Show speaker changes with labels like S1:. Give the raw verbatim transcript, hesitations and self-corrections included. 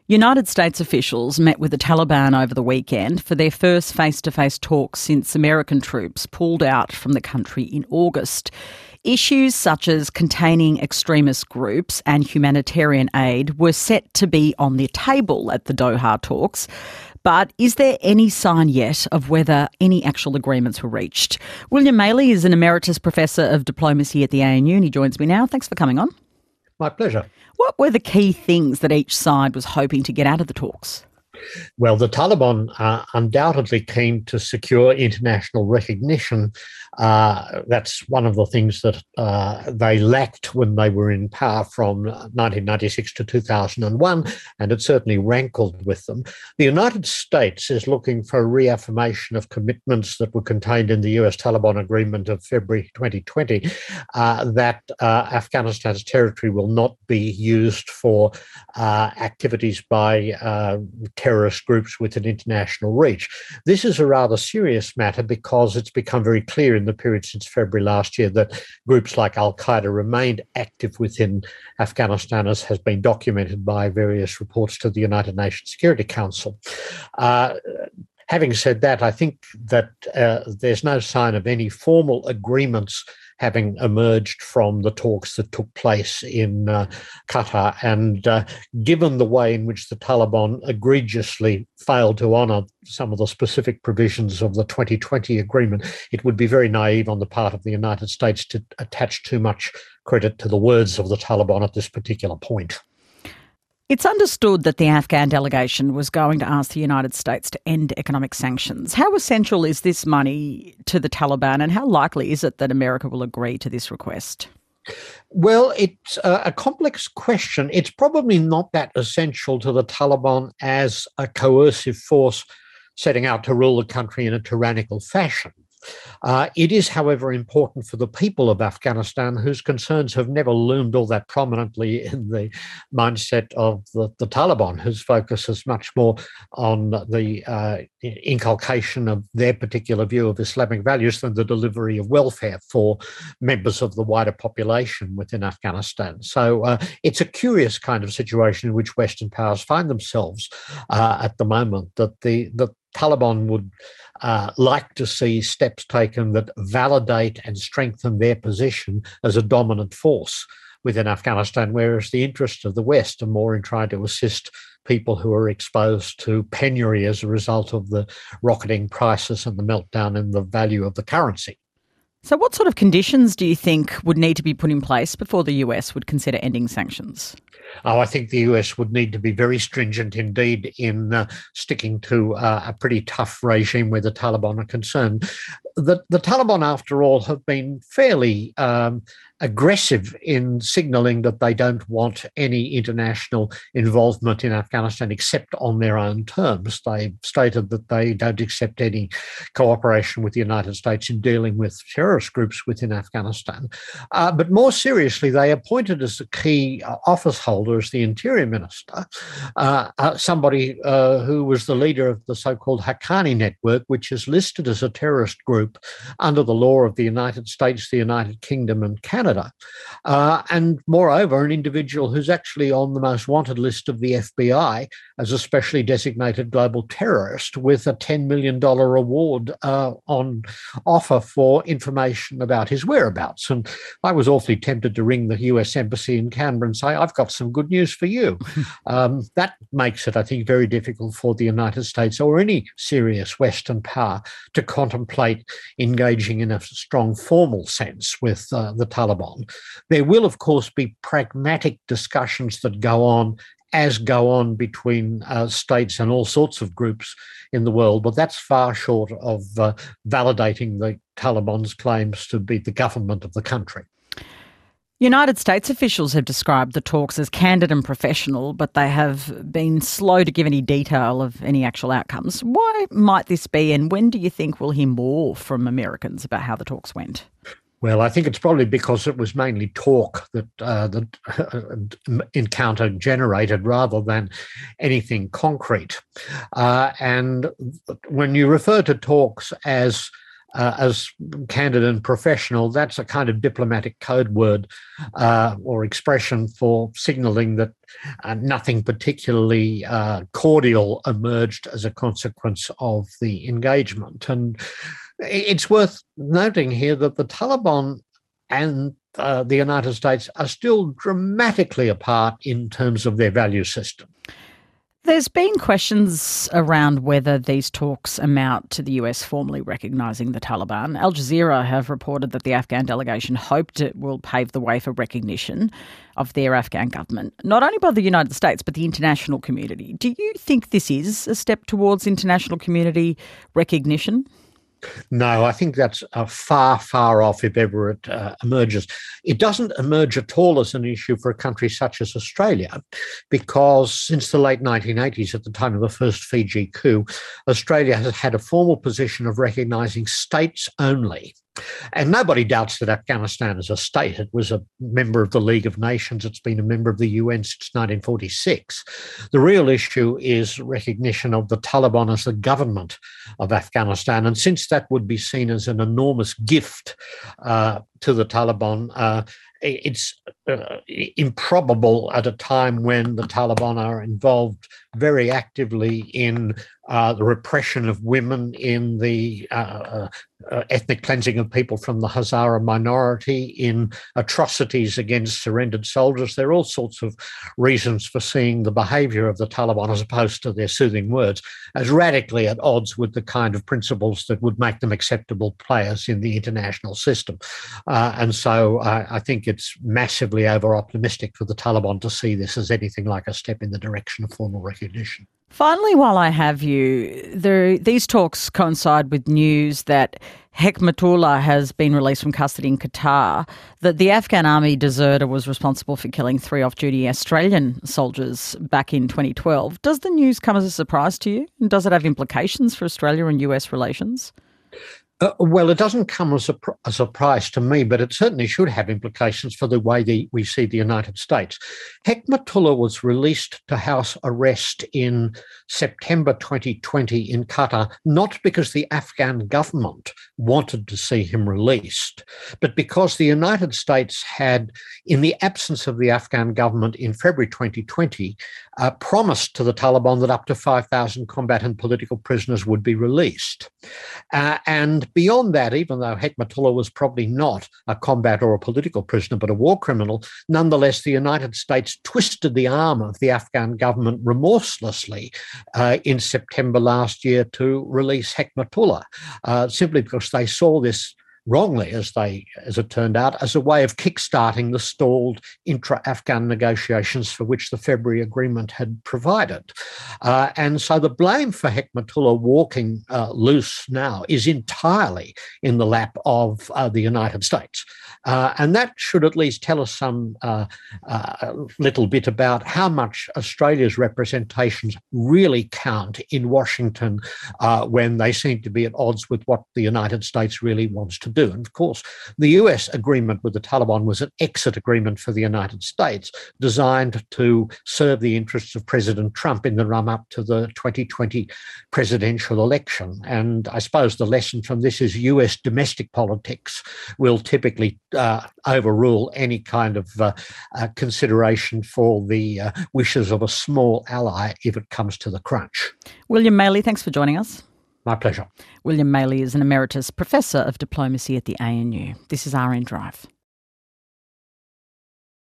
S1: United States officials met with the Taliban over the weekend for their first face-to-face talks since American troops pulled out from the country in August. Issues such as containing extremist groups and humanitarian aid were set to be on the table at the Doha talks. But is there any sign yet of whether any actual agreements were reached? William Maley is an emeritus professor of diplomacy at the A N U and he joins me now. Thanks for coming on.
S2: My pleasure.
S1: What were the key things that each side was hoping to get out of the talks?
S2: Well, the Taliban are undoubtedly keen to secure international recognition. Uh, that's one of the things that uh, they lacked when they were in power from nineteen ninety-six to two thousand one, and it certainly rankled with them. The United States is looking for a reaffirmation of commitments that were contained in the U S Taliban agreement of February twenty twenty, uh, that uh, Afghanistan's territory will not be used for uh, activities by uh, terrorist groups with an international reach. This is a rather serious matter because it's become very clear in the period since February last year that groups like Al-Qaeda remained active within Afghanistan, as has been documented by various reports to the United Nations Security Council. Uh, having said that, I think that uh, there's no sign of any formal agreements having emerged from the talks that took place in uh, Qatar. And uh, given the way in which the Taliban egregiously failed to honour some of the specific provisions of the twenty twenty agreement, it would be very naive on the part of the United States to attach too much credit to the words of the Taliban at this particular point.
S1: It's understood that the Afghan delegation was going to ask the United States to end economic sanctions. How essential is this money to the Taliban, and how likely is it that America will agree to this request?
S2: Well, it's a complex question. It's probably not that essential to the Taliban as a coercive force setting out to rule the country in a tyrannical fashion. Uh, it is, however, important for the people of Afghanistan, whose concerns have never loomed all that prominently in the mindset of the, the Taliban, whose focus is much more on the uh, inculcation of their particular view of Islamic values than the delivery of welfare for members of the wider population within Afghanistan. So uh, it's a curious kind of situation in which Western powers find themselves uh, at the moment, that the, the Taliban would uh, like to see steps taken that validate and strengthen their position as a dominant force within Afghanistan, whereas the interests of the West are more in trying to assist people who are exposed to penury as a result of the rocketing prices and the meltdown in the value of the currency.
S1: So what sort of conditions do you think would need to be put in place before the U S would consider ending sanctions?
S2: Oh, I think the U S would need to be very stringent indeed in uh, sticking to uh, a pretty tough regime where the Taliban are concerned. The, the Taliban, after all, have been fairly um, aggressive in signalling that they don't want any international involvement in Afghanistan except on their own terms. They've stated that they don't accept any cooperation with the United States in dealing with terrorist groups within Afghanistan. Uh, but more seriously, they appointed as a key uh, office holder as the Interior Minister, uh, uh, somebody uh, who was the leader of the so-called Haqqani Network, which is listed as a terrorist group under the law of the United States, the United Kingdom and Canada. Uh, and moreover, an individual who's actually on the most wanted list of the F B I as a specially designated global terrorist, with a ten million dollars reward uh, on offer for information about his whereabouts. And I was awfully tempted to ring the U S Embassy in Canberra and say, I've got some good news for you. um, that makes it, I think, very difficult for the United States or any serious Western power to contemplate engaging in a strong formal sense with uh, the Taliban. There will, of course, be pragmatic discussions that go on as go on between uh, states and all sorts of groups in the world, but that's far short of uh, validating the Taliban's claims to be the government of the country.
S1: United States officials have described the talks as candid and professional, but they have been slow to give any detail of any actual outcomes. Why might this be, and when do you think we'll hear more from Americans about how the talks went?
S2: Well, I think it's probably because it was mainly talk that uh, the uh, encounter generated rather than anything concrete. Uh, and when you refer to talks as uh, as candid and professional, that's a kind of diplomatic code word uh, or expression for signalling that uh, nothing particularly uh, cordial emerged as a consequence of the engagement. And it's worth noting here that the Taliban and uh, the United States are still dramatically apart in terms of their value system.
S1: There's been questions around whether these talks amount to the U S formally recognising the Taliban. Al Jazeera have reported that the Afghan delegation hoped it will pave the way for recognition of their Afghan government, not only by the United States but the international community. Do you think this is a step towards international community recognition?
S2: No, I think that's uh, far, far off if ever it uh, emerges. It doesn't emerge at all as an issue for a country such as Australia, because since the late nineteen eighties, at the time of the first Fiji coup, Australia has had a formal position of recognising states only. And nobody doubts that Afghanistan is a state. It was a member of the League of Nations. It's been a member of the U N since nineteen forty-six. The real issue is recognition of the Taliban as the government of Afghanistan. And since that would be seen as an enormous gift uh, to the Taliban, uh, it's uh, improbable at a time when the Taliban are involved very actively in uh, the repression of women, in the uh, uh, ethnic cleansing of people from the Hazara minority, in atrocities against surrendered soldiers. There are all sorts of reasons for seeing the behaviour of the Taliban, as opposed to their soothing words, as radically at odds with the kind of principles that would make them acceptable players in the international system. Uh, and so uh, I think it's massively over-optimistic for the Taliban to see this as anything like a step in the direction of formal recognition.
S1: Finally, while I have you, there, these talks coincide with news that Hekmatullah has been released from custody in Qatar, that the Afghan army deserter was responsible for killing three off-duty Australian soldiers back in twenty twelve. Does the news come as a surprise to you? And does it have implications for Australia and U S relations?
S2: Uh, well, it doesn't come as a, a surprise to me, but it certainly should have implications for the way the, we see the United States. Hekmatullah was released to house arrest in September twenty twenty in Qatar, not because the Afghan government wanted to see him released, but because the United States had, in the absence of the Afghan government in February twenty twenty, uh, promised to the Taliban that up to five thousand combatant political prisoners would be released. Uh, and beyond that, even though Hekmatullah was probably not a combat or a political prisoner, but a war criminal, nonetheless, the United States twisted the arm of the Afghan government remorselessly uh, in September last year to release Hekmatullah, uh, simply because they saw this wrongly, as they as it turned out, as a way of kickstarting the stalled intra-Afghan negotiations for which the February agreement had provided. Uh, and so the blame for Hekmatullah walking uh, loose now is entirely in the lap of uh, the United States. Uh, and that should at least tell us some uh, uh, little bit about how much Australia's representations really count in Washington uh, when they seem to be at odds with what the United States really wants to do. And of course, the U S agreement with the Taliban was an exit agreement for the United States designed to serve the interests of President Trump in the run-up to the twenty twenty presidential election. And I suppose the lesson from this is U S domestic politics will typically uh, overrule any kind of uh, uh, consideration for the uh, wishes of a small ally if it comes to the crunch.
S1: William Maley, thanks for joining us.
S2: My pleasure.
S1: William Maley is an emeritus professor of diplomacy at the A N U. This is R N Drive.